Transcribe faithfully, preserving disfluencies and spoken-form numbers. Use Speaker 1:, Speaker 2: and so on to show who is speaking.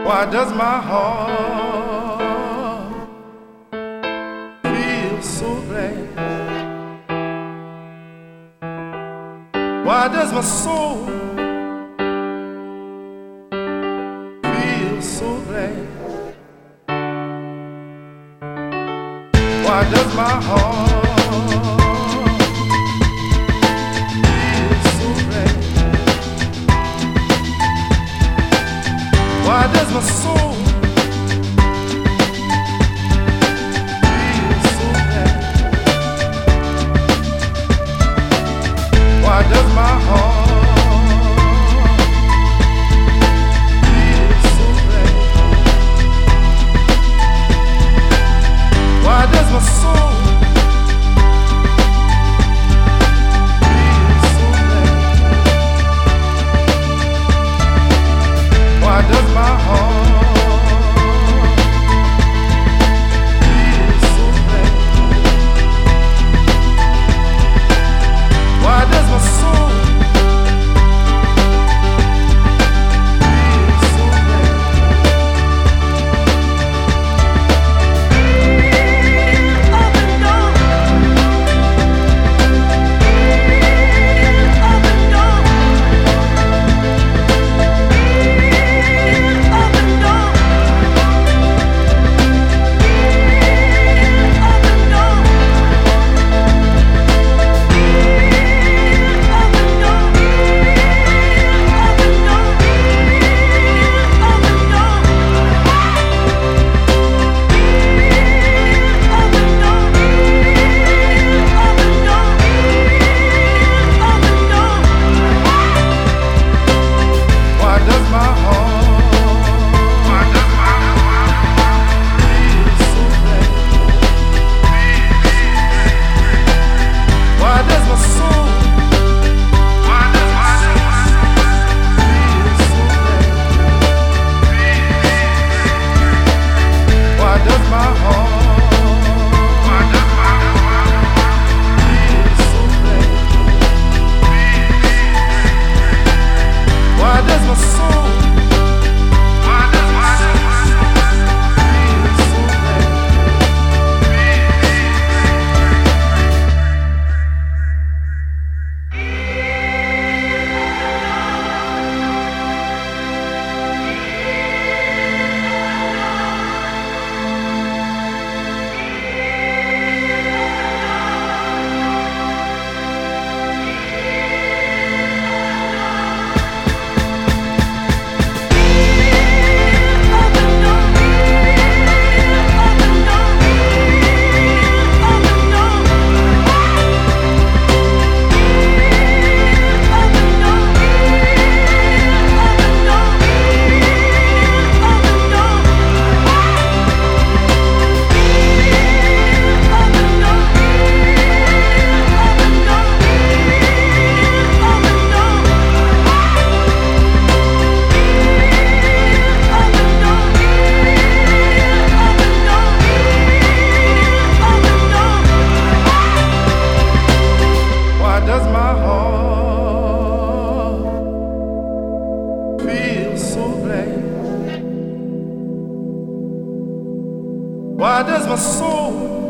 Speaker 1: Why does my heart feel so glad? Why does my soul feel so glad? Why does my heart feel so glad? Why does my soul feel so glad? Why does my heart feel so glad? Why does my soul feel so glad? Why does my heart feel so glad? Why does my soul feel so glad?
Speaker 2: Up and down, up and down, up and down, up and down, up and down, up and down, up and down, up and down, up and down, up and down.
Speaker 1: Why does my heart Why does my heart feel so glad? Why does my soul Why does my soul feel so glad? Why does my heart Why does my heart feel so glad? Why does my soul Why does my soul feel so glad?
Speaker 2: Up and down, up and down, up and down, up and down, up and down, up and down, up and down, up and down, up and down. Up and down, up and down, up and down.
Speaker 1: Why does my heart feel so glad? Why does my soul